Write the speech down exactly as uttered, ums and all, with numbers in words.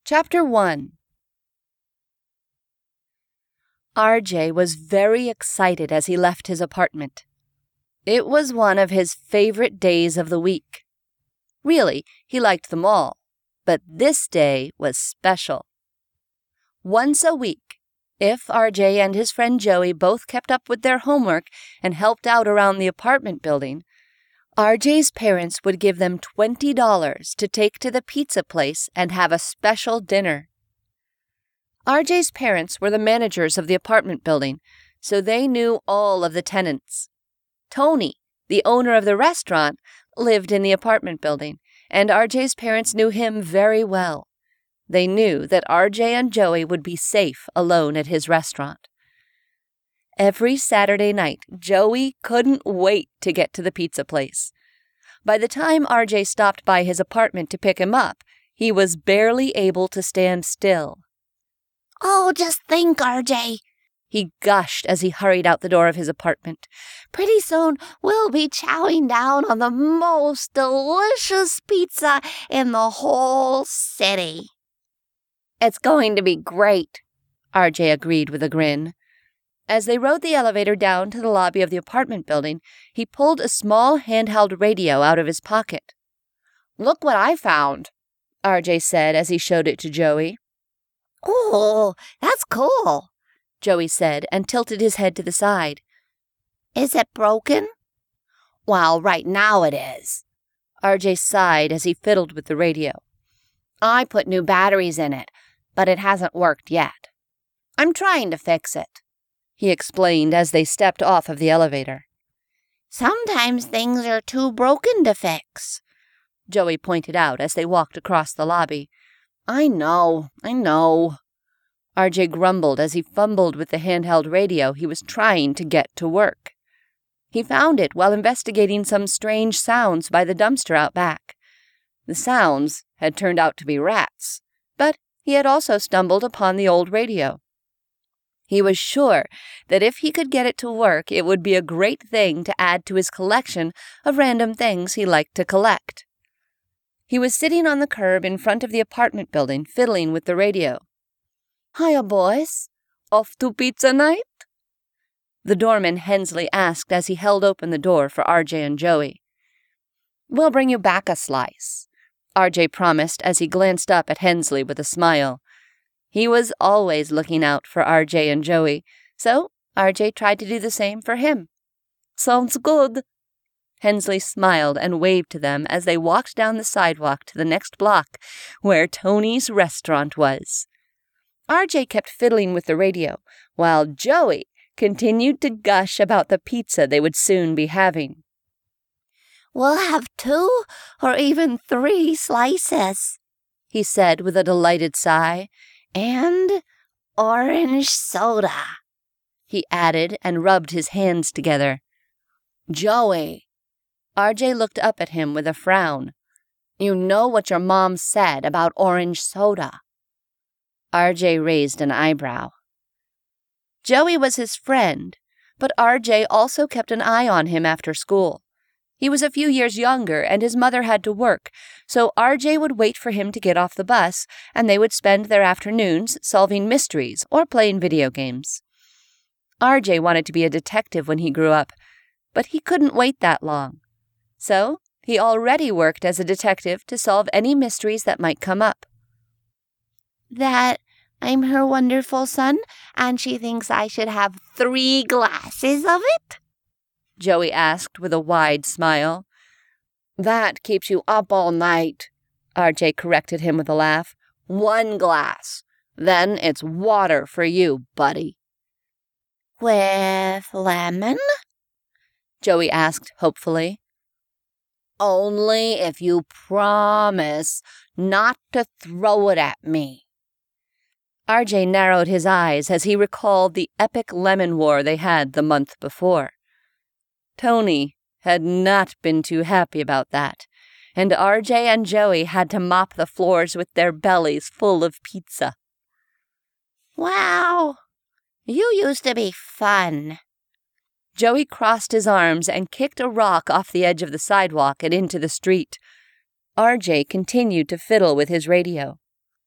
Chapter one. R J was very excited as he left his apartment. It was one of his favorite days of the week. Really, he liked them all, but this day was special. Once a week, if R J and his friend Joey both kept up with their homework and helped out around the apartment building, R J's parents would give them twenty dollars to take to the pizza place and have a special dinner. R J's parents were the managers of the apartment building, so they knew all of the tenants. Tony, the owner of the restaurant, lived in the apartment building, and R J's parents knew him very well. They knew that R J and Joey would be safe alone at his restaurant. Every Saturday night, Joey couldn't wait to get to the pizza place. By the time R J stopped by his apartment to pick him up, he was barely able to stand still. "Oh, just think, R J," he gushed as he hurried out the door of his apartment. "Pretty soon we'll be chowing down on the most delicious pizza in the whole city." "It's going to be great," R J agreed with a grin. As they rode the elevator down to the lobby of the apartment building, he pulled a small handheld radio out of his pocket. "Look what I found," R J said as he showed it to Joey. "Oh, that's cool," Joey said and tilted his head to the side. "Is it broken?" "Well, right now it is." R J sighed as he fiddled with the radio. "I put new batteries in it, but it hasn't worked yet. I'm trying to fix it," he explained as they stepped off of the elevator. "Sometimes things are too broken to fix," Joey pointed out as they walked across the lobby. "I know, I know," R J grumbled as he fumbled with the handheld radio he was trying to get to work. He found it while investigating some strange sounds by the dumpster out back. The sounds had turned out to be rats, but he had also stumbled upon the old radio. He was sure that if he could get it to work, it would be a great thing to add to his collection of random things he liked to collect. He was sitting on the curb in front of the apartment building, fiddling with the radio. "Hiya, boys. Off to pizza night?" The doorman Hensley asked as he held open the door for R J and Joey. "We'll bring you back a slice," R J promised as he glanced up at Hensley with a smile. He was always looking out for R J and Joey, so R J tried to do the same for him. "Sounds good." Hensley smiled and waved to them as they walked down the sidewalk to the next block, where Tony's restaurant was. R J kept fiddling with the radio, while Joey continued to gush about the pizza they would soon be having. "We'll have two or even three slices," he said with a delighted sigh. "And orange soda," he added and rubbed his hands together. "Joey," R J looked up at him with a frown. "You know what your mom said about orange soda?" R J raised an eyebrow. Joey was his friend, but R J also kept an eye on him after school. He was a few years younger, and his mother had to work, so R J would wait for him to get off the bus, and they would spend their afternoons solving mysteries or playing video games. R J wanted to be a detective when he grew up, but he couldn't wait that long. So he already worked as a detective to solve any mysteries that might come up. "That I'm her wonderful son, and she thinks I should have three glasses of it?" Joey asked with a wide smile. "That keeps you up all night," R J corrected him with a laugh. "One glass. Then it's water for you, buddy." "With lemon?" Joey asked hopefully. "Only if you promise not to throw it at me." R J narrowed his eyes as he recalled the epic lemon war they had the month before. Tony had not been too happy about that, and R J and Joey had to mop the floors with their bellies full of pizza. "Wow, you used to be fun." Joey crossed his arms and kicked a rock off the edge of the sidewalk and into the street. R J continued to fiddle with his radio.